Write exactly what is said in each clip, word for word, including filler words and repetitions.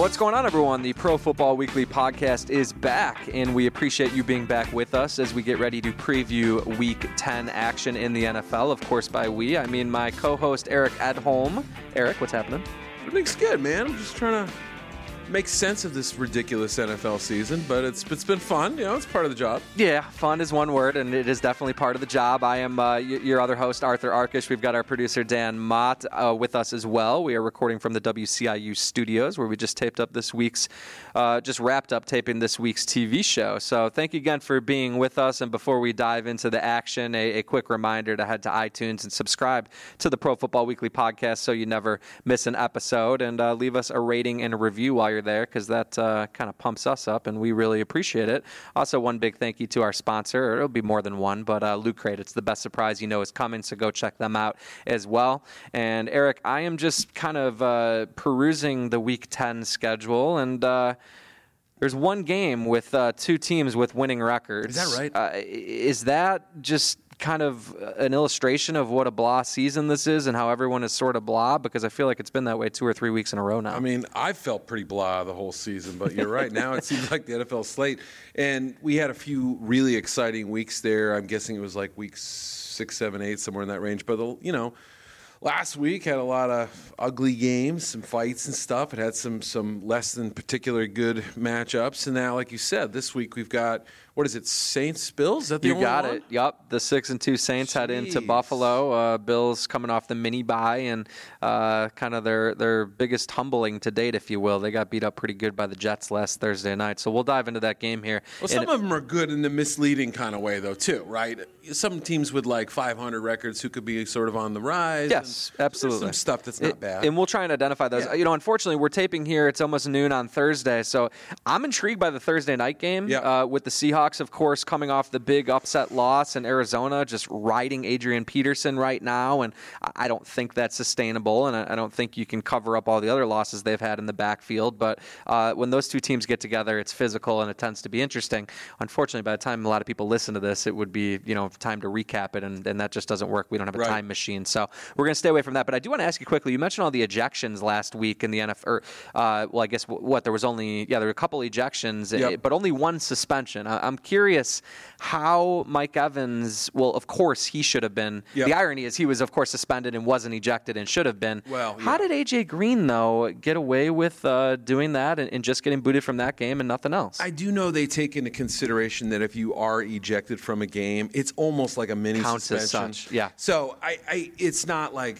What's going on, everyone? The Pro Football Weekly podcast is back, and we appreciate you being back with us as we get ready to preview Week ten action in the N F L. Of course, by we, I mean my co-host, Eric Edholm. Eric, what's happening? Everything's good, man. I'm just trying to make sense of this ridiculous N F L season, but it's it's been fun. You know, it's part of the job. Yeah, fun is one word, and it is definitely part of the job. I am uh, your other host, Arthur Arkish. We've got our producer, Dan Mott, uh, with us as well. We are recording from the W C I U studios, where we just taped up this week's, uh, just wrapped up taping this week's T V show. So thank you again for being with us. And before we dive into the action, a, a quick reminder to head to iTunes and subscribe to the Pro Football Weekly podcast so you never miss an episode, and uh, leave us a rating and a review while you're there, because that uh, kind of pumps us up, and we really appreciate it. Also, one big thank you to our sponsor. It'll be more than one, but uh, Loot Crate. It's the best surprise you know is coming, so go check them out as well. And Eric, I am just kind of uh, perusing the Week ten schedule, and uh, there's one game with uh, two teams with winning records. Is that right? Uh, is that just kind of an illustration of what a blah season this is and how everyone is sort of blah? Because I feel like it's been that way two or three weeks in a row now. I mean, I felt pretty blah the whole season, but you're right. Now it seems like the N F L slate. And we had a few really exciting weeks there. I'm guessing it was like week six, seven, eight, somewhere in that range. But, the, you know, last week had a lot of ugly games, some fights and stuff. It had some some less than particularly good matchups. And now, like you said, this week we've got, what is it, Saints, Bills? Is that the you only got one? it. Yep. The six and two Saints Jeez. head into Buffalo. Uh, Bills coming off the mini bye and uh, kind of their their biggest humbling to date, if you will. They got beat up pretty good by the Jets last Thursday night. So we'll dive into that game here. Well, some and, of them are good in the misleading kind of way, though, too, right? Some teams with like five hundred records who could be sort of on the rise. Yes, absolutely. There's some stuff that's not it, bad. And we'll try and identify those. Yeah. You know, unfortunately, we're taping here. It's almost noon on Thursday. So I'm intrigued by the Thursday night game yeah. uh, with the Seahawks, of course, coming off the big upset loss in Arizona, just riding Adrian Peterson right now. And I don't think that's sustainable. And I don't think you can cover up all the other losses they've had in the backfield. But uh, when those two teams get together, it's physical and it tends to be interesting. Unfortunately, by the time a lot of people listen to this, it would be, you know, time to recap it. And, and that just doesn't work. We don't have a right. time machine. So we're going to stay away from that. But I do want to ask you quickly, you mentioned all the ejections last week in the N F L. Or, uh, well, I guess what, there was only, yeah, there were a couple ejections, yep. but only one suspension. I, I'm curious how Mike Evans, well, of course he should have been. Yep. The irony is he was, of course, suspended and wasn't ejected and should have been. Well, yeah. How did A J Green, though, get away with uh, doing that and, and just getting booted from that game and nothing else? I do know they take into consideration that if you are ejected from a game, it's almost like a mini Counts suspension. as such, yeah. So I, I, it's not like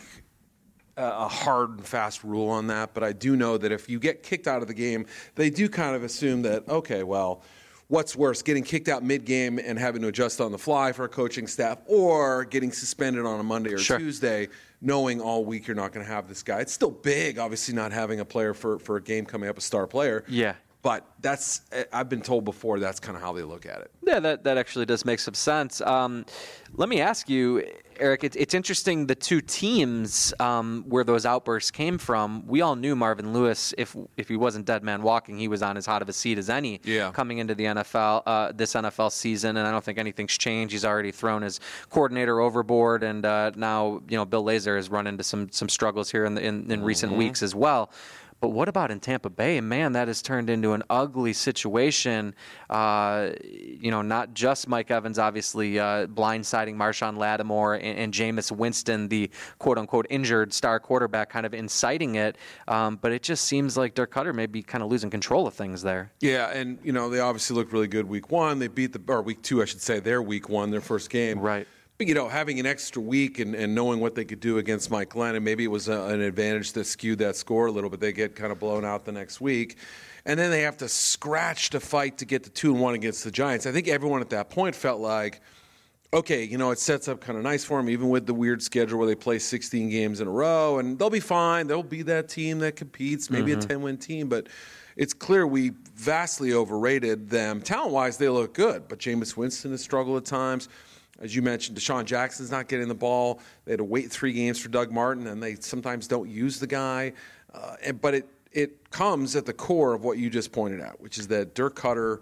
a hard and fast rule on that, but I do know that if you get kicked out of the game, they do kind of assume that, okay, well, what's worse, getting kicked out mid-game and having to adjust on the fly for a coaching staff, or getting suspended on a Monday or sure. Tuesday, knowing all week you're not going to have this guy. It's still big, obviously, not having a player for, for a game coming up, a star player. Yeah. But that's, I've been told before, that's kind of how they look at it. Yeah, that, that actually does make some sense. Um, let me ask you, Eric, it, it's interesting the two teams um, where those outbursts came from. We all knew Marvin Lewis, if if he wasn't dead man walking, he was on as hot of a seat as any yeah. coming into the N F L, uh, this N F L season, and I don't think anything's changed. He's already thrown his coordinator overboard, and uh, now you know Bill Lazor has run into some some struggles here in, the, in, in mm-hmm. recent weeks as well. But what about in Tampa Bay? Man, that has turned into an ugly situation. Uh, you know, not just Mike Evans, obviously, uh, blindsiding Marshawn Lattimore and, and Jameis Winston, the quote-unquote injured star quarterback, kind of inciting it. Um, but it just seems like Dirk Cutter may be kind of losing control of things there. Yeah, and, you know, they obviously looked really good week one. They beat the – or week two, I should say, their week one, their first game. Right. You know, having an extra week and, and knowing what they could do against Mike Glennon, maybe it was a, an advantage that skewed that score a little bit. They get kind of blown out the next week. And then they have to scratch to fight to get to two and one against the Giants. I think everyone at that point felt like, okay, you know, it sets up kind of nice for them, even with the weird schedule where they play sixteen games in a row. And they'll be fine. They'll be that team that competes, maybe mm-hmm. a ten-win team. But it's clear we vastly overrated them. Talent-wise, they look good. But Jameis Winston has struggled at times. As you mentioned, Deshaun Jackson's not getting the ball. They had to wait three games for Doug Martin, and they sometimes don't use the guy. Uh, and, but it it comes at the core of what you just pointed out, which is that Dirk Cutter,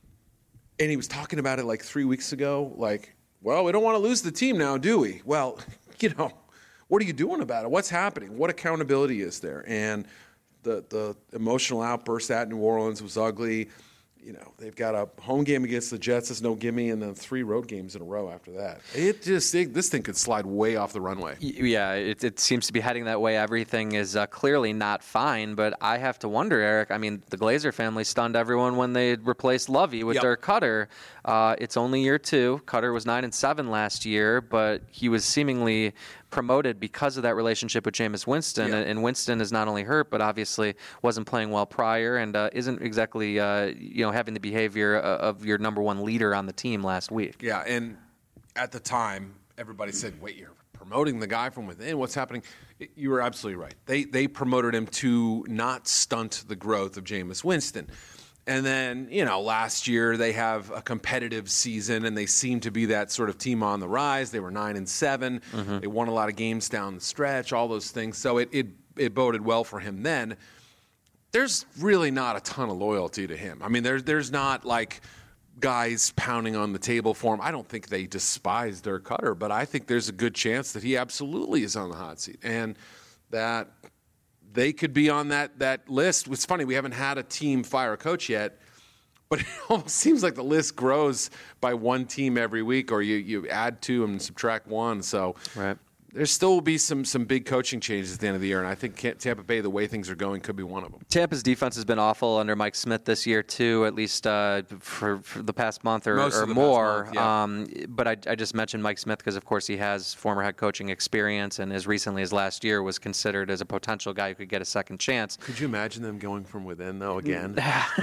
and he was talking about it like three weeks ago, like, well, we don't want to lose the team now, do we? Well, you know, what are you doing about it? What's happening? What accountability is there? And the the emotional outburst at New Orleans was ugly. You know, they've got a home game against the Jets that's no gimme, and then three road games in a row after that. It just it, this thing could slide way off the runway. Yeah, it, it seems to be heading that way. Everything is uh, clearly not fine, but I have to wonder, Eric. I mean, the Glazer family stunned everyone when they replaced Lovey with Yep. Dirk Cutter. Uh, it's only year two. Cutter was nine and seven last year, but he was seemingly promoted because of that relationship with Jameis Winston. Yeah. And, and Winston is not only hurt, but obviously wasn't playing well prior and uh, isn't exactly uh, you know having the behavior of your number one leader on the team last week. Yeah, and at the time, everybody said, wait, you're promoting the guy from within? What's happening? You were absolutely right. They they promoted him to not stunt the growth of Jameis Winston. And then, you know, last year they have a competitive season, and they seem to be that sort of team on the rise. They were nine and seven. Mm-hmm. They won a lot of games down the stretch, all those things. So it, it it boded well for him then. There's really not a ton of loyalty to him. I mean, there's there's not like guys pounding on the table for him. I don't think they despise Dirk Cutter, but I think there's a good chance that he absolutely is on the hot seat, and that they could be on that that list. It's funny, we haven't had a team fire a coach yet, but it almost seems like the list grows by one team every week, or you, you add two and subtract one. So right. There still will be some some big coaching changes at the end of the year, and I think Tampa Bay, the way things are going, could be one of them. Tampa's defense has been awful under Mike Smith this year, too, at least uh, for, for the past month or, or more. Month, yeah. um, but I, I just mentioned Mike Smith because, of course, he has former head coaching experience, and as recently as last year was considered as a potential guy who could get a second chance. Could you imagine them going from within, though, again?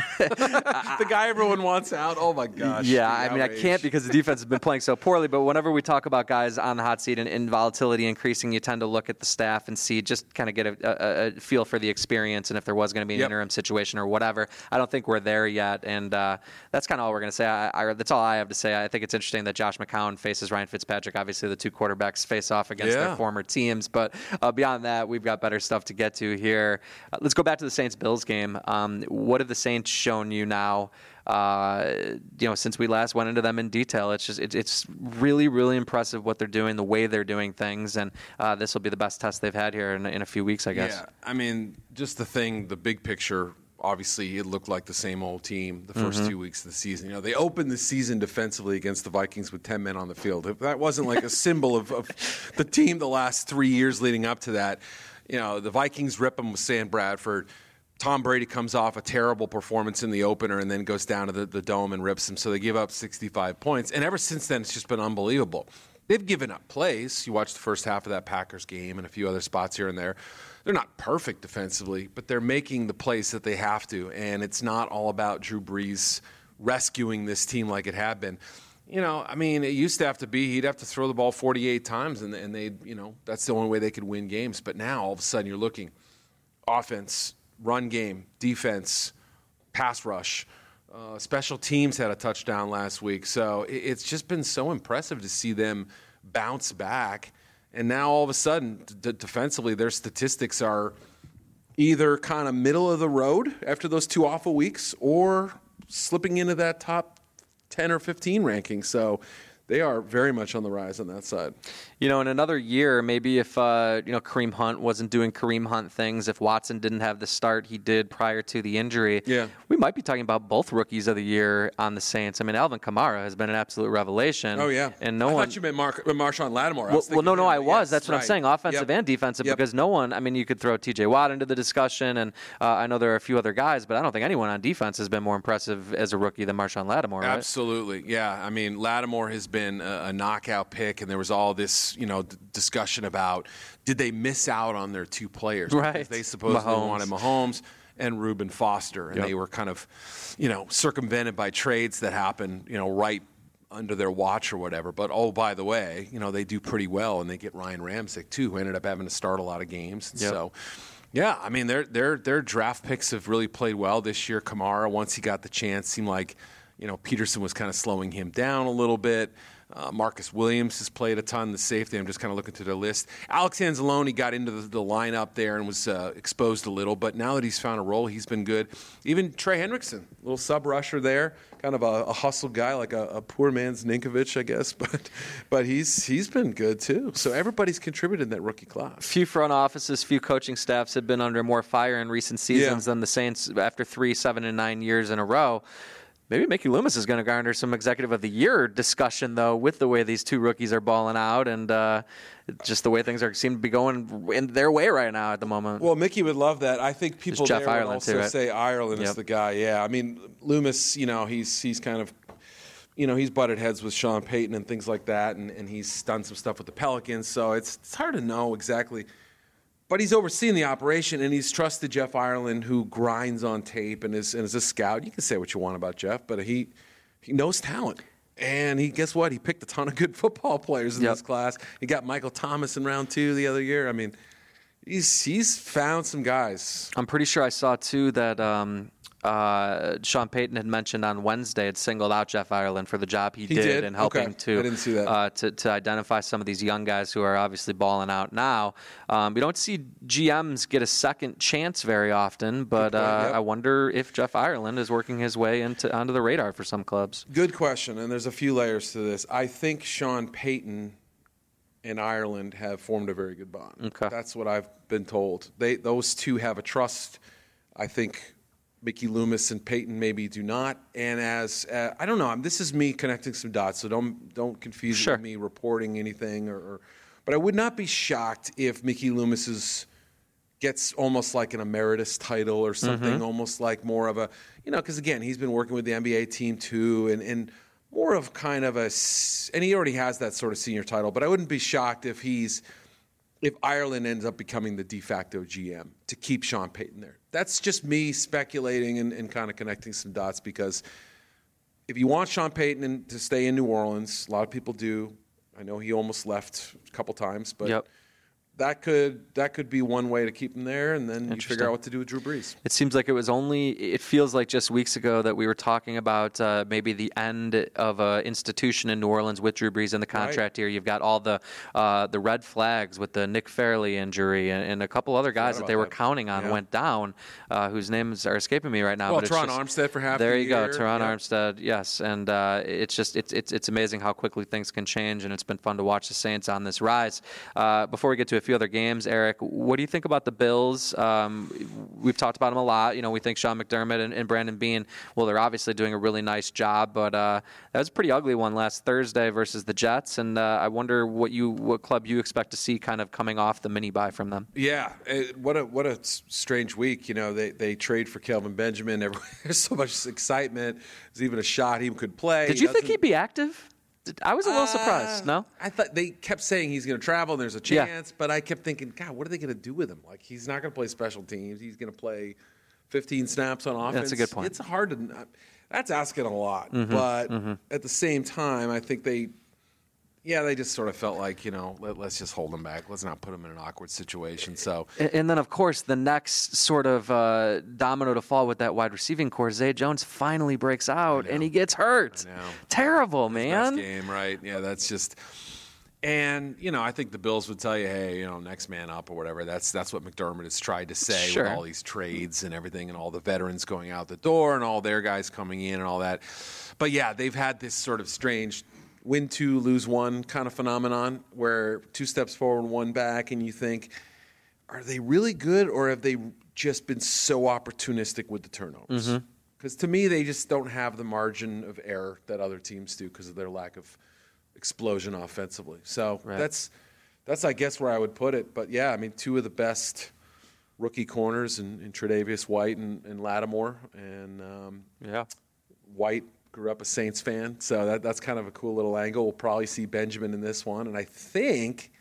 The guy everyone wants out? Oh, my gosh. Yeah, I mean, I can't because the defense has been playing so poorly, but whenever we talk about guys on the hot seat and, and volatility increasing, you tend to look at the staff and see, just kind of get a, a, a feel for the experience and if there was going to be an yep. interim situation or whatever. I don't think we're there yet, and uh, that's kind of all we're going to say. I, I, that's all I have to say. I think it's interesting that Josh McCown faces Ryan Fitzpatrick. Obviously, the two quarterbacks face off against yeah. their former teams, but uh, beyond that, we've got better stuff to get to here. Uh, let's go back to the Saints-Bills game. Um, what have the Saints shown you now? Uh, you know, since we last went into them in detail, it's just it, it's really, really impressive what they're doing, the way they're doing things, and uh, this will be the best test they've had here in, in a few weeks, I guess. Yeah, I mean, just the thing, the big picture. Obviously, it looked like the same old team the first mm-hmm. two weeks of the season. You know, they opened the season defensively against the Vikings with ten men on the field. If that wasn't like a symbol of, of the team the last three years leading up to that, you know, the Vikings rip them with Sam Bradford. Tom Brady comes off a terrible performance in the opener and then goes down to the, the dome and rips them. So they give up sixty-five points. And ever since then, it's just been unbelievable. They've given up plays. You watch the first half of that Packers game and a few other spots here and there. They're not perfect defensively, but they're making the plays that they have to. And it's not all about Drew Brees rescuing this team like it had been. You know, I mean, it used to have to be he'd have to throw the ball forty-eight times, and, and they, you know, that's the only way they could win games. But now, all of a sudden, you're looking offense, run game, defense, pass rush. Uh, special teams had a touchdown last week. So it, it's just been so impressive to see them bounce back. And now all of a sudden, d- defensively, their statistics are either kind of middle of the road after those two awful weeks or slipping into that top ten or fifteen ranking. So they are very much on the rise on that side. You know, in another year, maybe if, uh, you know, Kareem Hunt wasn't doing Kareem Hunt things, if Watson didn't have the start he did prior to the injury, yeah. we might be talking about both rookies of the year on the Saints. I mean, Alvin Kamara has been an absolute revelation. Oh, yeah. And no I one, thought you meant Mar- Marshawn Lattimore. Well, well, no, no, I was. Yes, That's what right. I'm saying, offensive yep. and defensive, yep. because no one, I mean, you could throw T J Watt into the discussion, and uh, I know there are a few other guys, but I don't think anyone on defense has been more impressive as a rookie than Marshawn Lattimore, right? Absolutely, yeah. I mean, Lattimore has been a, a knockout pick, and there was all this, you know, d- discussion about did they miss out on their two players? Right. Because they supposedly Mahomes. wanted Mahomes and Reuben Foster, and yep. they were kind of, you know, circumvented by trades that happened, you know, right under their watch or whatever. But, oh, by the way, you know, they do pretty well, and they get Ryan Ramczyk, too, who ended up having to start a lot of games. Yep. So, yeah, I mean, their their their draft picks have really played well this year. Kamara, once he got the chance, seemed like, you know, Peterson was kind of slowing him down a little bit. Uh, Marcus Williams has played a ton, the safety. I'm just kind of looking through the list. Alex Anzalone got into the, the lineup there and was uh, exposed a little, but now that he's found a role, he's been good. Even Trey Hendrickson, little sub-rusher there, kind of a, a hustle guy, like a, a poor man's Ninkovich, I guess, but but he's he's been good too. So everybody's contributed in that rookie class. Few front offices, few coaching staffs have been under more fire in recent seasons Yeah. than the Saints after three, seven, and nine years in a row. Maybe Mickey Loomis is going to garner some Executive of the Year discussion, though, with the way these two rookies are balling out and uh, just the way things are seem to be going in their way right now at the moment. Well, Mickey would love that. I think people Jeff there would Ireland also too, right? say Ireland Yep. is the guy. Yeah, I mean Loomis. You know, he's he's kind of, you know, he's butted heads with Sean Payton and things like that, and, and he's done some stuff with the Pelicans. So it's it's hard to know exactly. But he's overseeing the operation, and he's trusted Jeff Ireland, who grinds on tape and is and is a scout. You can say what you want about Jeff, but he he knows talent. And he guess what? He picked a ton of good football players in Yep. this class. He got Michael Thomas in round two the other year. I mean, he's he's found some guys. I'm pretty sure I saw, too, that um, uh, Sean Payton had mentioned on Wednesday had singled out Jeff Ireland for the job he, He did, did? in helping Okay. to, I didn't see that. Uh, to to identify some of these young guys who are obviously balling out now. Um, we don't see G Ms get a second chance very often, but Good point, uh, yep. I wonder if Jeff Ireland is working his way into onto the radar for some clubs. Good question, and there's a few layers to this. I think Sean Payton and Ireland have formed a very good bond. Okay. That's what I've been told. They those two have a trust. I think Mickey Loomis and Payton maybe do not. And as uh, I don't know, this is me connecting some dots, so don't don't confuse Sure. it with me reporting anything. Or, or, but I would not be shocked if Mickey Loomis is. Gets almost like an emeritus title or something, Mm-hmm. almost like more of a, you know, because again, he's been working with the N B A team too, and, and more of kind of a, s- and he already has that sort of senior title, but I wouldn't be shocked if he's, if Ireland ends up becoming the de facto G M to keep Sean Payton there. That's just me speculating and, and kind of connecting some dots, because if you want Sean Payton in, to stay in New Orleans, a lot of people do. I know he almost left a couple times, but Yep. that could that could be one way to keep him there, and then you Interesting. figure out what to do with Drew Brees. It seems like it was only, it feels like just weeks ago that we were talking about uh, maybe the end of an institution in New Orleans with Drew Brees in the contract here. You've got all the uh, the red flags with the Nick Fairley injury and, and a couple other guys that about they were that. counting on Yeah. went down, uh, whose names are escaping me right now. Well, but it's Teron just- Armstead for half There the you go, year. Teron Yeah. Armstead, yes. And uh, it's just, it's, it's, it's amazing how quickly things can change, and it's been fun to watch the Saints on this rise. Uh, before we get to a few other games, Eric, what do you think about the Bills? Um, we've talked about them a lot. You know, we think Sean McDermott and, and Brandon Beane, well, they're obviously doing a really nice job, but uh, that was a pretty ugly one last Thursday versus the Jets, and uh, I wonder what you, what club you expect to see kind of coming off the mini-bye from them. Yeah, it, what a what a s- strange week. You know, they they trade for Kelvin Benjamin. Every, there's so much excitement. There's even a shot he could play. Did He you think doesn't- he'd be active? Did- I was a little Uh, surprised, no? I thought they kept saying he's going to travel and there's a Yeah. chance, but I kept thinking, God, what are they going to do with him? Like, he's not going to play special teams. He's going to play fifteen snaps on offense. That's a good point. It's hard to. That's asking a lot, Mm-hmm, but at the same time, I think they. Yeah, they just sort of felt like, you know, let, let's just hold him back. Let's not put him in an awkward situation. So, And and then, of course, the next sort of uh, domino to fall with that wide receiving core, Zay Jones finally breaks out, and he gets hurt. I know. Terrible, best man. game, right? Yeah, that's just. And you know, I think the Bills would tell you, hey, you know, next man up or whatever. That's that's what McDermott has tried to say Sure. with all these trades and everything, and all the veterans going out the door, and all their guys coming in, and all that. But yeah, they've had this sort of strange win two, lose one kind of phenomenon, where two steps forward, one back, and you think, are they really good, or have they just been so opportunistic with the turnovers? Because to me, they just don't have the margin of error that other teams do because of their lack of explosion offensively. So Right. that's that's I guess where I would put it. But yeah, I mean, two of the best rookie corners in, in Tre'Davious White and, and Lattimore, and um, Yeah. White grew up a Saints fan, so that that's kind of a cool little angle. We'll probably see Benjamin in this one, and I think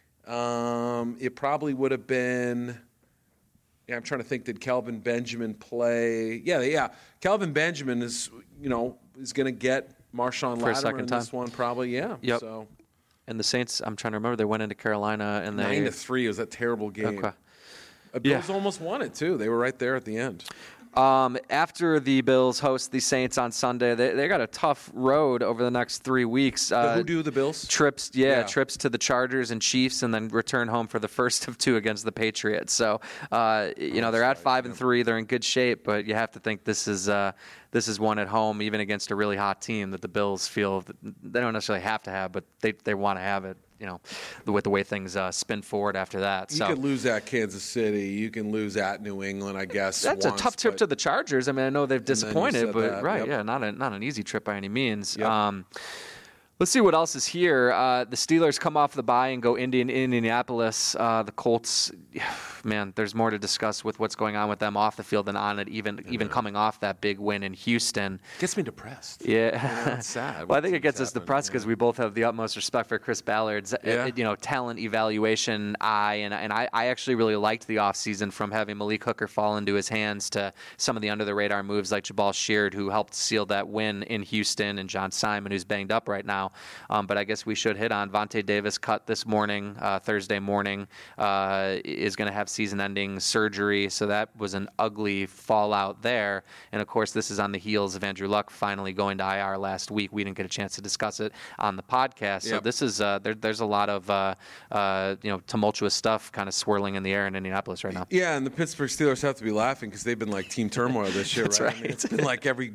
um, it probably would have been. Yeah, I'm trying to think. Did Kelvin Benjamin play? Yeah, yeah. Kelvin Benjamin is, you know, is going to get Marshawn For a Lattimore second in time. this one, probably. Yeah. Yep. So And the Saints, I'm trying to remember, they went into Carolina and they nine to three was that terrible game. Okay. Uh, Yeah. Bills almost won it too. They were right there at the end. Um, after the Bills host the Saints on Sunday, they they got a tough road over the next three weeks. Uh, Who do the Bills? Trips, yeah, Yeah. trips to the Chargers and Chiefs, and then return home for the first of two against the Patriots. So, uh, you know, they're at five and three. They're in good shape, but you have to think this is uh, this is one at home, even against a really hot team that the Bills feel that they don't necessarily have to have, but they they want to have it. You know, with the way things uh, spin forward after that. You so could lose at Kansas City. You can lose at New England, I guess. that's once, a tough trip but- to the Chargers. I mean, I know they've then you disappointed, said but that, right, yep. yeah, not a, not an easy trip by any means. Yep. Um, let's see what else is here. Uh, the Steelers come off the bye and go Indian Indianapolis. Uh, the Colts, man, there's more to discuss with what's going on with them off the field than on it. Even even coming off that big win in Houston. Gets me depressed. Yeah, You know, it's sad. well, I think it What's gets us happened, depressed because yeah. we both have the utmost respect for Chris Ballard's, uh, Yeah. you know, talent evaluation eye, and and I, I actually really liked the offseason from having Malik Hooker fall into his hands to some of the under the radar moves like Jabal Sheard, who helped seal that win in Houston, and John Simon, who's banged up right now. Um, but I guess we should hit on Vontae Davis cut this morning, uh, Thursday morning, uh, is going to have season-ending surgery, so that was an ugly fallout there. And of course, this is on the heels of Andrew Luck finally going to I R last week. We didn't get a chance to discuss it on the podcast, so Yep. this is uh, there, there's a lot of uh, uh, you know tumultuous stuff kind of swirling in the air in Indianapolis right now. Yeah, and the Pittsburgh Steelers have to be laughing because they've been like team turmoil this year, That's right? I mean, right. it's been like every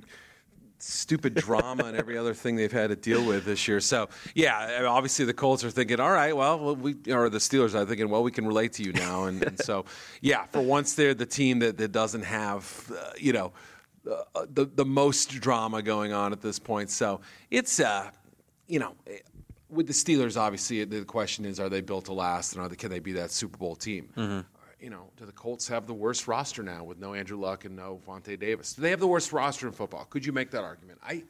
stupid drama and every other thing they've had to deal with this year. So, yeah, obviously the Colts are thinking, all right, well, well we or the Steelers are thinking, well, we can relate to you now. And, and so, yeah, for once they're the team that, that doesn't have, uh, you know, uh, the the most drama going on at this point. So it's, uh, you know, with the Steelers, obviously the question is, are they built to last, and are they, can they be that Super Bowl team? Mm-hmm. You know, do the Colts have the worst roster now with no Andrew Luck and no Vontae Davis? Do they have the worst roster in football? Could you make that argument? I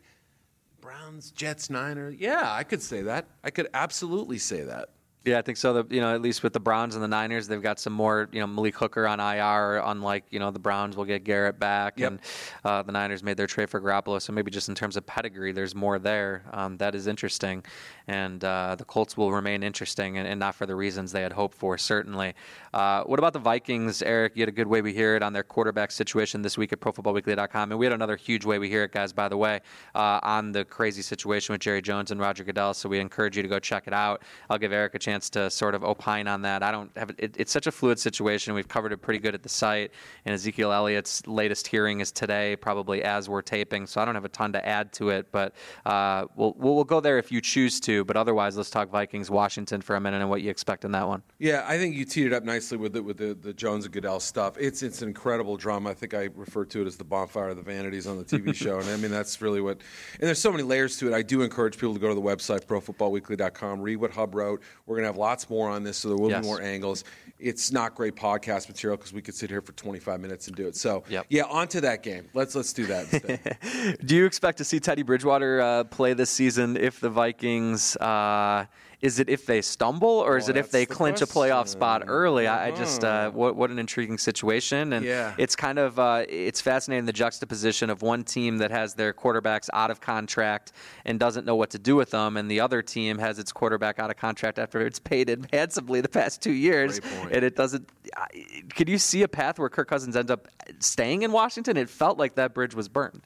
Browns, Jets, Niners. Yeah, I could say that. I could absolutely say that. Yeah, I think so. The, you know, at least with the Browns and the Niners, they've got some more. You know, Malik Hooker on I R. Unlike you know the Browns will get Garrett back, Yep. and uh, the Niners made their trade for Garoppolo. So maybe just in terms of pedigree, there's more there. Um, that is interesting, and uh, the Colts will remain interesting, and, and not for the reasons they had hoped for. Certainly. Uh, what about the Vikings, Eric? You had a good way we hear it on their quarterback situation this week at Pro Football Weekly dot com, and we had another huge way we hear it, guys. By the way, uh, on the crazy situation with Jerry Jones and Roger Goodell. So we encourage you to go check it out. I'll give Eric a chance to sort of opine on that. I don't have it, it's such a fluid situation. We've covered it pretty good at the site, and Ezekiel Elliott's latest hearing is today, probably as we're taping. So I don't have a ton to add to it, but uh, we'll, we'll we'll go there if you choose to. But otherwise, let's talk Vikings Washington for a minute and what you expect in that one. Yeah, I think you teed it up nicely with the, with the, the Jones and Goodell stuff. It's it's an incredible drama. I think I refer to it as the bonfire of the vanities on the T V show, and I mean that's really what. And there's so many layers to it. I do encourage people to go to the website Pro Football Weekly dot com, read what Hub wrote. We're going to have lots more on this, so there will Yes. be more angles. It's not great podcast material because we could sit here for twenty-five minutes and do it. So Yep. yeah, on to that game. Let's let's do that instead. Do you expect to see Teddy Bridgewater uh, play this season if the Vikings? Uh, is it if they stumble, or is Well, it if they that's the clinch a playoff spot question. early? I, I just uh, Uh-huh. what what an intriguing situation, and Yeah. it's kind of uh, it's fascinating the juxtaposition of one team that has their quarterbacks out of contract and doesn't know what to do with them, and the other team has its quarterback out of contract after it's paid him handsomely the past two years, Great point. and it doesn't. I- Could you see a path where Kirk Cousins ends up staying in Washington? It felt like that bridge was burned.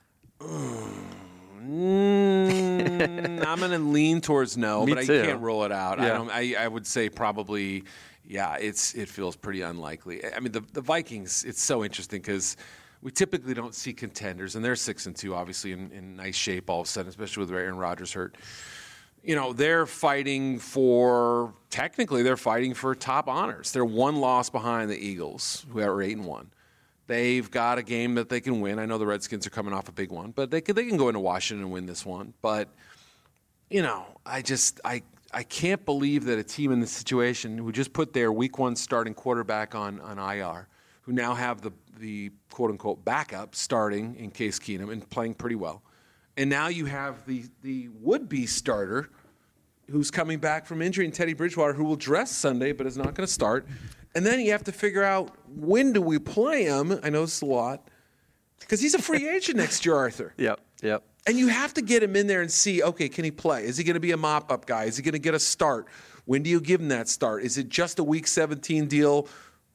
Mm, I'm going to lean towards no, Me but too. I can't rule it out. I Yeah. don't. I, I would say probably, yeah. It's it feels pretty unlikely. I mean, the the Vikings. It's so interesting because we typically don't see contenders, and they're six and two, obviously in, in nice shape all of a sudden, especially with Aaron Rodgers hurt. You know, they're fighting for technically they're fighting for top honors. They're one loss behind the Eagles, who are eight and one. They've got a game that they can win. I know the Redskins are coming off a big one, but they can, they can go into Washington and win this one. But, you know, I just I I can't believe that a team in this situation who just put their week one starting quarterback on, on I R, who now have the, the quote-unquote backup starting in Case Keenum and playing pretty well. And now you have the, the would-be starter who's coming back from injury in Teddy Bridgewater, who will dress Sunday but is not going to start. And then you have to figure out, when do we play him? I know this is a lot. Because he's a free agent next year, Arthur. Yep, yep. And you have to get him in there and see, okay, can he play? Is he going to be a mop-up guy? Is he going to get a start? When do you give him that start? Is it just a Week seventeen deal?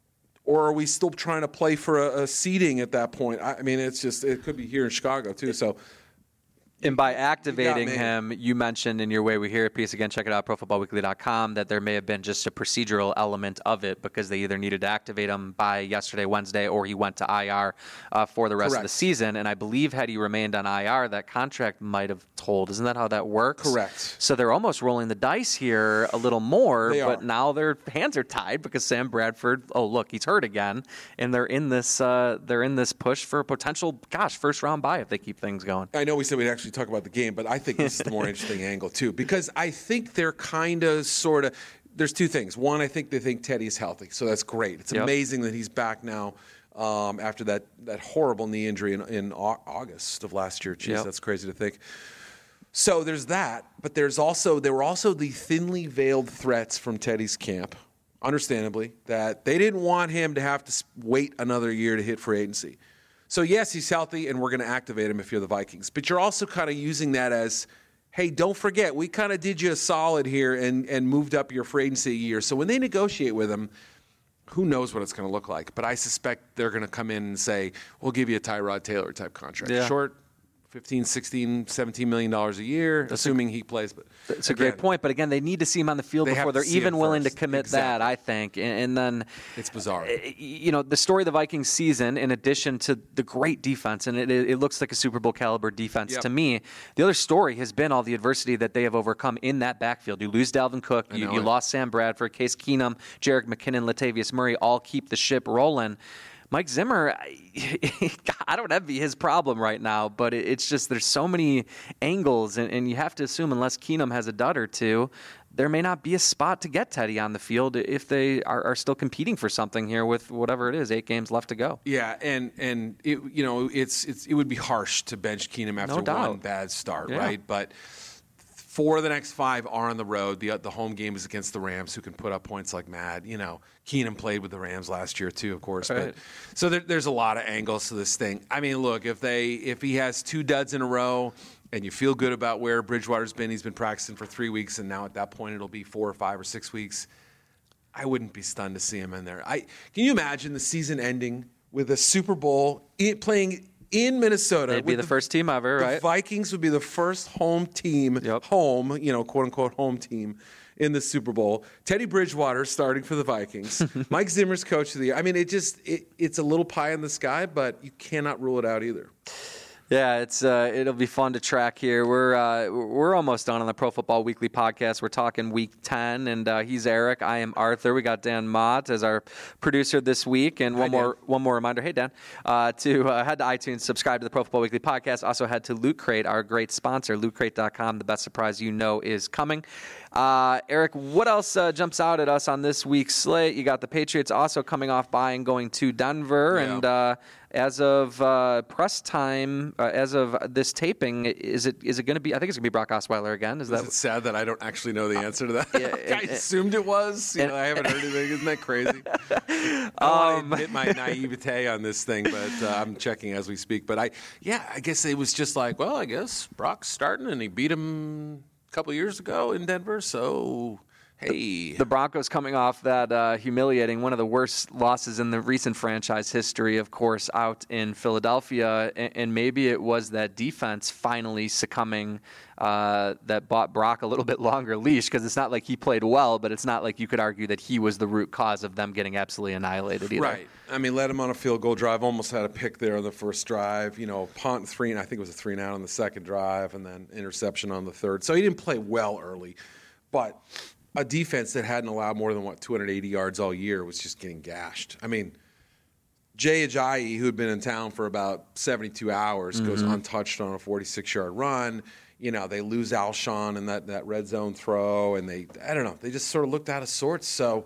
or are we still trying to play for a, a seeding at that point? I, I mean, it's just it could be here in Chicago too. So. And by activating him, you mentioned in your Way We Hear It piece, again, check it out, pro football weekly dot com, that there may have been just a procedural element of it because they either needed to activate him by yesterday, Wednesday, or he went to I R uh, for the rest Correct. of the season. And I believe had he remained on I R, that contract might have told. Isn't that how that works? Correct. So they're almost rolling the dice here a little more, They but are. now their hands are tied because Sam Bradford, oh, look, he's hurt again. And they're in this uh, they're in this push for a potential, gosh, first-round bye if they keep things going. I know we said we'd actually talk about the game, but I think this is the more interesting angle, too, because I think they're kind of sort of – there's two things. One, I think they think Teddy's healthy, so that's great. It's Yep. amazing that he's back now um, after that, that horrible knee injury in, in au- August of last year. Jeez, Yep. that's crazy to think. So there's that, but there's also there were also the thinly veiled threats from Teddy's camp, understandably, that they didn't want him to have to s- wait another year to hit free agency. So, yes, he's healthy, and we're going to activate him if you're the Vikings. But you're also kind of using that as, hey, don't forget, we kind of did you a solid here and, and moved up your free agency a year. So when they negotiate with him, who knows what it's going to look like. But I suspect they're going to come in and say, we'll give you a Tyrod Taylor type contract. Yeah. Short, fifteen, sixteen, seventeen million dollars a year, That's assuming he plays. But It's a again, great point, but again, they need to see him on the field They before have to they're see even him willing to first. commit that, Exactly. I think. And, and then It's bizarre. uh, you know, the story of the Vikings season, in addition to the great defense, and it, it looks like a Super Bowl caliber defense Yep. to me, the other story has been all the adversity that they have overcome in that backfield. You lose Dalvin Cook, I you, know you it. lost Sam Bradford, Case Keenum, Jerick McKinnon, Latavius Murray, all keep the ship rolling. Mike Zimmer, I don't envy his problem right now, but it's just there's so many angles, and, and you have to assume unless Keenum has a dud or two, there may not be a spot to get Teddy on the field if they are, are still competing for something here with whatever it is, eight games left to go. Yeah, and and it, you know it's it's it would be harsh to bench Keenum after No doubt. one bad start, Yeah. right? But four of the next five are on the road. The the home game is against the Rams, who can put up points like mad. You know, Keenum played with the Rams last year too, of course. Right. But so there, there's a lot of angles to this thing. I mean, look, if they if he has two duds in a row, and you feel good about where Bridgewater's been, he's been practicing for three weeks, and now at that point it'll be four or five or six weeks. I wouldn't be stunned to see him in there. I can you imagine the season ending with a Super Bowl in, playing in Minnesota? They'd be with the first team ever, the right? Vikings would be the first home team, Yep. home, you know, quote unquote home team in the Super Bowl. Teddy Bridgewater starting for the Vikings. Mike Zimmer's coach of the year. I mean, it just it, it's a little pie in the sky, but you cannot rule it out either. Yeah, it's uh, it'll be fun to track here. We're uh, we're almost done on the Pro Football Weekly podcast. We're talking Week ten, and uh, he's Eric. I am Arthur. We got Dan Mott as our producer this week. And one Hi, more Dan. one more reminder. Hey, Dan, uh, to uh, head to iTunes, subscribe to the Pro Football Weekly podcast. Also head to Loot Crate, our great sponsor, loot crate dot com. The best surprise you know is coming. Uh, Eric, what else uh, jumps out at us on this week's slate? You got the Patriots also coming off by and going to Denver, Yeah. and uh, as of uh, press time, uh, as of this taping, is it is it going to be? I think it's going to be Brock Osweiler again. Is Is that? it sad that I don't actually know the answer to that? yeah, I and- assumed it was. You and- know, I haven't heard anything. Isn't that crazy? I don't Um, want to admit my naivete on this thing, but uh, I'm checking as we speak. But I, yeah, I guess it was just like, well, I guess Brock's starting, and he beat him a couple years ago in Denver. So, hey, The Broncos coming off that uh, humiliating, one of the worst losses in the recent franchise history, of course, out in Philadelphia. And, and maybe it was that defense finally succumbing uh, that bought Brock a little bit longer leash, because it's not like he played well, but it's not like you could argue that he was the root cause of them getting absolutely annihilated either. right. I mean, led him on a field goal drive. Almost had a pick there on the first drive. You know, punt three, and I think it was a three and out on the second drive, and then interception on the third. So he didn't play well early, but a defense that hadn't allowed more than what two hundred eighty yards all year was just getting gashed. I mean, Jay Ajayi, who had been in town for about seventy-two hours, mm-hmm. goes untouched on a forty-six yard run. You know, they lose Alshon in that, that red zone throw, and they, I don't know, they just sort of looked out of sorts. So,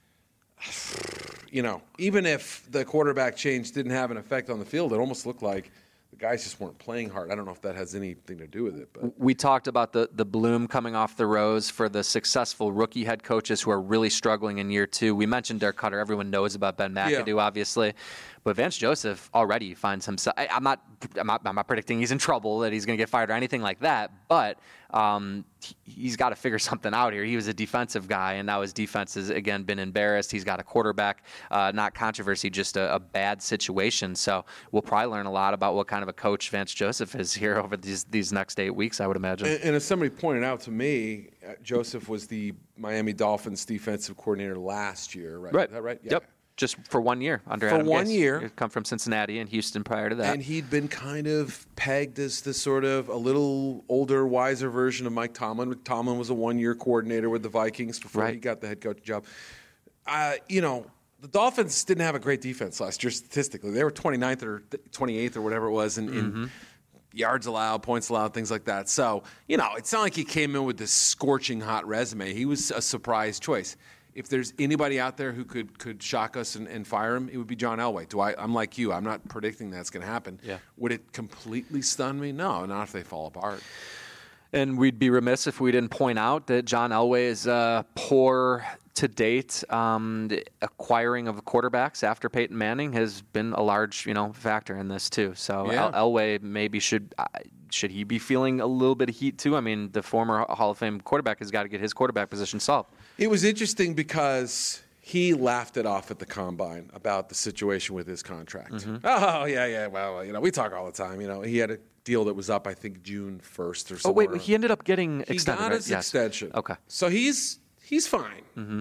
you know, even if the quarterback change didn't have an effect on the field, it almost looked like the guys just weren't playing hard. I don't know if that has anything to do with it. But we talked about the, the bloom coming off the rose for the successful rookie head coaches who are really struggling in year two. We mentioned Dirk Cutter. Everyone knows about Ben McAdoo, Yeah. obviously. But Vance Joseph already finds himself. I, I'm not. I'm not. I'm not predicting he's in trouble, that he's going to get fired or anything like that. But um, he, he's got to figure something out here. He was a defensive guy, and now his defense has again been embarrassed. He's got a quarterback, uh, not controversy, just a, a bad situation. So we'll probably learn a lot about what kind of a coach Vance Joseph is here over these these next eight weeks, I would imagine. And, and as somebody pointed out to me, Joseph was the Miami Dolphins defensive coordinator last year, right? Right. Is that right? Yeah. Yep. Just for one year under For Adam one Gase. year. He'd come from Cincinnati and Houston prior to that. And he'd been kind of pegged as the sort of a little older, wiser version of Mike Tomlin. Tomlin was a one-year coordinator with the Vikings before Right. he got the head coach job. Uh, you know, the Dolphins didn't have a great defense last year statistically. They were twenty-ninth or twenty-eighth or whatever it was in, Mm-hmm. in yards allowed, points allowed, things like that. So, you know, it's not like he came in with this scorching hot resume. He was a surprise choice. If there's anybody out there who could could shock us and, and fire him, it would be John Elway. Do I? I'm like you. I'm not predicting that's going to happen. Yeah. Would it completely stun me? No, not if they fall apart. And we'd be remiss if we didn't point out that John Elway's uh, poor to date um, acquiring of quarterbacks after Peyton Manning has been a large, you know, factor in this too. So Yeah. El- Elway maybe should uh, should he be feeling a little bit of heat too? I mean, the former Hall of Fame quarterback has got to get his quarterback position solved. It was interesting because he laughed it off at the combine about the situation with his contract. Mm-hmm. Oh yeah, yeah. Well, you know, we talk all the time. You know, he had a deal that was up, I think, June first or Oh something. wait, he ended up getting He extended. got right? his Yes. extension. Okay. So he's he's fine. Mm-hmm.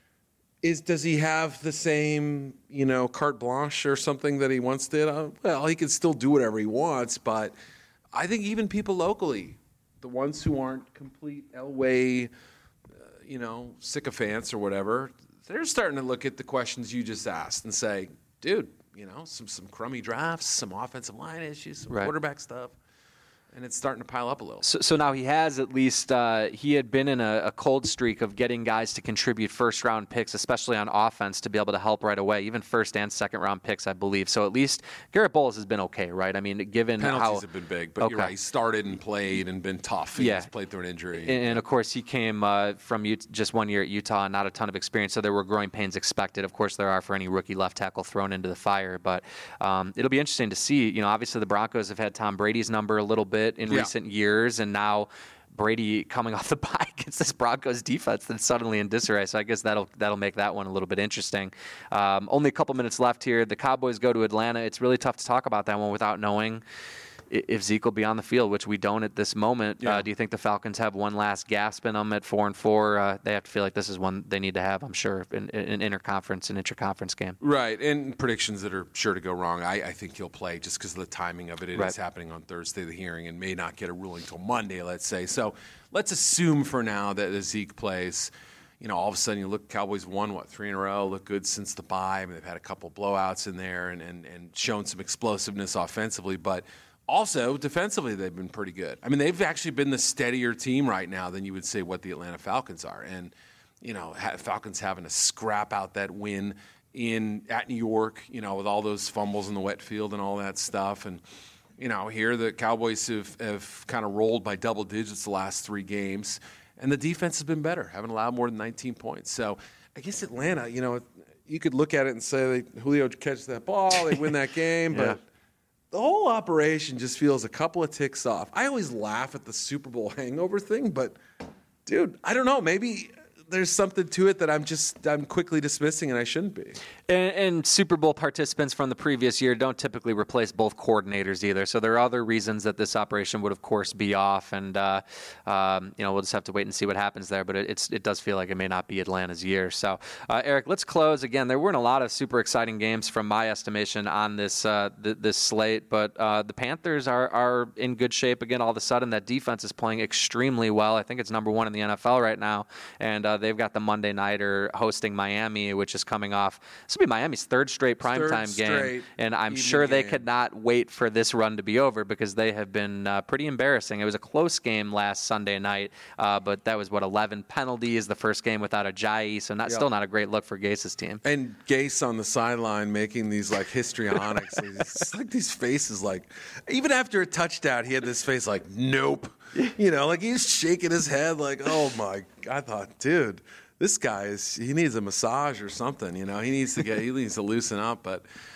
Is does he have the same, you know, carte blanche or something that he once did? Uh, well, he can still do whatever he wants, but I think even people locally, the ones who aren't complete Elway, uh, you know, sycophants or whatever, they're starting to look at the questions you just asked and say, dude, you know, some some crummy drafts, some offensive line issues, some Right. quarterback stuff. And it's starting to pile up a little. So, so now he has at least, uh, he had been in a, a cold streak of getting guys to contribute first round picks, especially on offense, to be able to help right away, even first and second round picks, I believe. So at least Garrett Bowles has been okay, right? I mean, given Penalties how. have been big, but Okay. you're right. He started and played and been tough. He Yeah. He's played through an injury. And, and of course, he came uh, from Ut- just one year at Utah and not a ton of experience, so there were growing pains expected. Of course, there are for any rookie left tackle thrown into the fire. But um, it'll be interesting to see. You know, obviously the Broncos have had Tom Brady's number a little bit in Yeah. recent years. And now Brady coming off the bye against this Broncos defense that's suddenly in disarray. So I guess that'll that'll make that one a little bit interesting. Um, only a couple minutes left here. The Cowboys go to Atlanta. It's really tough to talk about that one without knowing if Zeke will be on the field, which we don't at this moment. Yeah. Uh, do you think the Falcons have one last gasp in them at four and four? Uh, they have to feel like this is one they need to have, I'm sure, in an interconference and intraconference game. Right, and predictions that are sure to go wrong. I, I think he'll play just because of the timing of it. It Right. is happening on Thursday, the hearing, and may not get a ruling till Monday, let's say. So let's assume for now that the Zeke plays. You know, all of a sudden you look, Cowboys won, what, three in a row, look good since the bye. I mean, they've had a couple blowouts in there and, and, and shown some explosiveness offensively, but also, defensively, they've been pretty good. I mean, they've actually been the steadier team right now than you would say what the Atlanta Falcons are. And, you know, ha- Falcons having to scrap out that win in at New York, you know, with all those fumbles in the wet field and all that stuff. And, you know, here the Cowboys have, have kind of rolled by double digits the last three games. And the defense has been better, haven't allowed more than nineteen points. So I guess Atlanta, you know, you could look at it and say they, Julio catches that ball, they win that game, Yeah. but the whole operation just feels a couple of ticks off. I always laugh at the Super Bowl hangover thing, but dude, I don't know. Maybe there's something to it that I'm just I'm quickly dismissing, and I shouldn't be. And, and Super Bowl participants from the previous year don't typically replace both coordinators either. So there are other reasons that this operation would, of course, be off. And, uh, um, you know, we'll just have to wait and see what happens there. But it, it's, it does feel like it may not be Atlanta's year. So, uh, Eric, let's close. Again, there weren't a lot of super exciting games from my estimation on this uh, th- this slate. But uh, the Panthers are, are in good shape. Again, all of a sudden, that defense is playing extremely well. I think it's number one in the N F L right now. And uh, they've got the Monday Nighter hosting Miami, which is coming off. This will be Miami's third straight primetime game, straight and I'm evening sure they game. could not wait for this run to be over because they have been uh, pretty embarrassing. It was a close game last Sunday night, uh, but that was, what, eleven penalties, the first game without Ajayi, so not, Yep. still not a great look for Gase's team. And Gase on the sideline making these like histrionics, it's like these faces. Like even after a touchdown, he had this face like, "Nope," you know, like he's shaking his head, like, "Oh my!" I thought, dude, this guy is he needs a massage or something. You know, he needs to get he needs to loosen up. But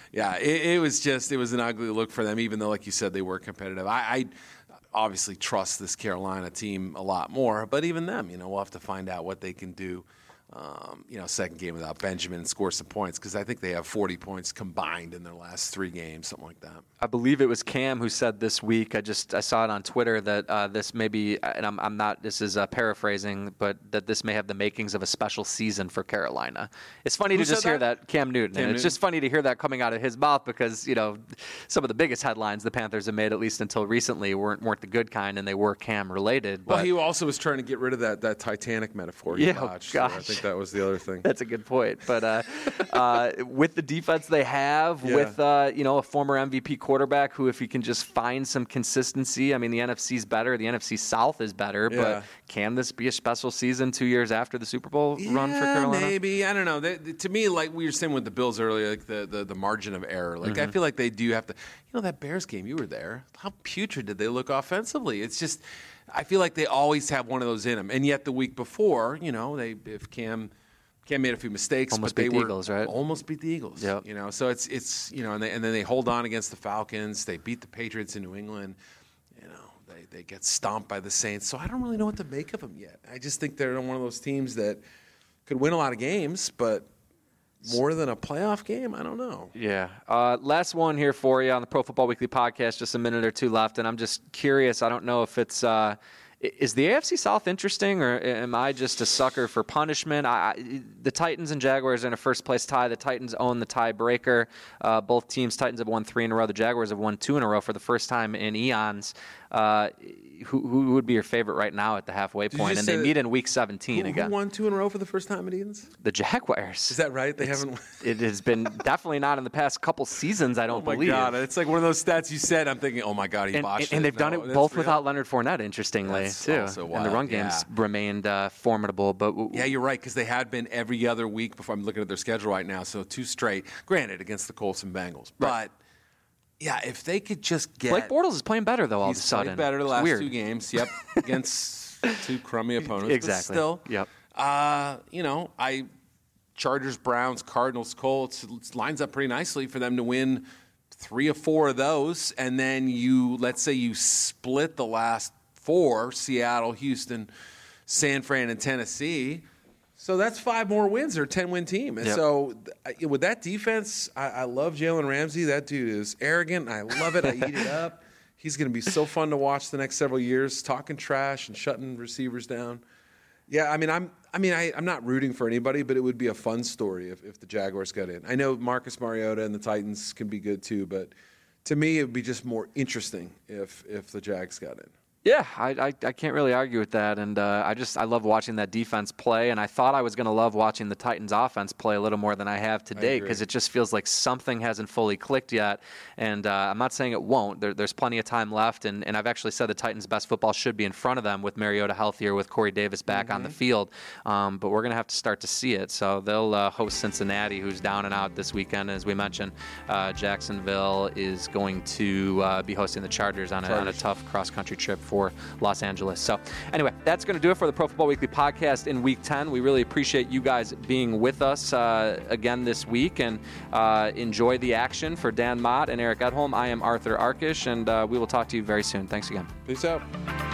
yeah, it, it was just it was an ugly look for them. Even though, like you said, they were competitive. I, I obviously trust this Carolina team a lot more, but even them, you know, we'll have to find out what they can do. Um, you know, second game without Benjamin and score some points because I think they have forty points combined in their last three games, something like that. I believe it was Cam who said this week. I just I saw it on Twitter that uh, this may be, and I'm I'm not. This is uh, paraphrasing, but that this may have the makings of a special season for Carolina. It's funny Who to just said hear that? that Cam Newton, Cam and it's Newton. just funny to hear that coming out of his mouth because you know some of the biggest headlines the Panthers have made, at least until recently, weren't weren't the good kind, and they were Cam related. But Well, he also was trying to get rid of that that Titanic metaphor. He Yeah, oh, botched, so I gosh. think that was the other thing. That's a good point. But uh, uh, with the defense they have, Yeah. with uh, you know a former M V P quarterback who, if he can just find some consistency, I mean the N F C's better, the N F C South is better. Yeah. But can this be a special season two years after the Super Bowl run for Yeah, Carolina? maybe. I don't know. They, they- to me, like we were saying with the Bills earlier, like the, the, the margin of error. Like Mm-hmm. I feel like they do have to. You know that Bears game, you were there. How putrid did they look offensively? It's just, I feel like they always have one of those in them. And yet the week before, you know, they if Cam. Cam made a few mistakes, Almost but they beat the were Eagles, right? almost beat the Eagles. Yep. You know, so it's it's you know, and, they, and then they hold on against the Falcons. They beat the Patriots in New England. You know, they they get stomped by the Saints. So I don't really know what to make of them yet. I just think they're one of those teams that could win a lot of games, but more than a playoff game, I don't know. Yeah. Uh, last one here for you on the Pro Football Weekly podcast. Just a minute or two left, and I'm just curious. I don't know if it's. Uh, Is the A F C South interesting, or am I just a sucker for punishment? I, I, the Titans and Jaguars are in a first-place tie. The Titans own the tiebreaker. Uh, both teams, Titans have won three in a row. The Jaguars have won two in a row for the first time in eons. Uh, who, who would be your favorite right now at the halfway Did you point? just And say they that- meet in Week seventeen Who, again. who won two in a row for the first time at Edens? The Jaguars. Is that right? They haven't. It has been definitely not in the past couple seasons, I don't Oh my believe. God! It's like one of those stats you said. I'm thinking, oh my God, he And, botched and, and it. they've done No, it that's both real? without Leonard Fournette, interestingly, That's too. also And the wild, run game's yeah. remained uh, formidable. But w- Yeah, you're right, because they had been every other week before. I'm looking at their schedule right now, so two straight. Granted, against the Colts and Bengals, Right. but yeah, if they could just get Blake Bortles is playing better though. All he's of a sudden, played better the It's last weird. two games. Yep, against two crummy opponents. Exactly. But still, Yep. Uh, you know, I Chargers, Browns, Cardinals, Colts it lines up pretty nicely for them to win three or four of those, and then you let's say you split the last four: Seattle, Houston, San Fran, and Tennessee. So that's five more wins or a ten-win team. And Yep. so th- with that defense, I, I love Jalen Ramsey. That dude is arrogant. I love it. I eat it up. He's going to be so fun to watch the next several years, talking trash and shutting receivers down. Yeah, I mean, I'm. I mean, I, I'm not rooting for anybody, but it would be a fun story if, if the Jaguars got in. I know Marcus Mariota and the Titans can be good too, but to me, it would be just more interesting if if the Jags got in. Yeah, I, I I can't really argue with that, and uh, I just I love watching that defense play, and I thought I was going to love watching the Titans' offense play a little more than I have today agree. because it just feels like something hasn't fully clicked yet, and uh, I'm not saying it won't. There, there's plenty of time left, and, and I've actually said the Titans' best football should be in front of them with Mariota healthier, with Corey Davis back Mm-hmm. on the field, um, but we're going to have to start to see it. So they'll uh, host Cincinnati, who's down and out this weekend, as we mentioned. Uh, Jacksonville is going to uh, be hosting the Chargers on a, on a Chargers. tough cross-country trip for Los Angeles. So anyway, that's going to do it for the Pro Football Weekly podcast in Week ten. We really appreciate you guys being with us uh, again this week, and uh, enjoy the action. For Dan Mott and Eric Edholm, I am Arthur Arkish, and uh, we will talk to you very soon. Thanks again. Peace out.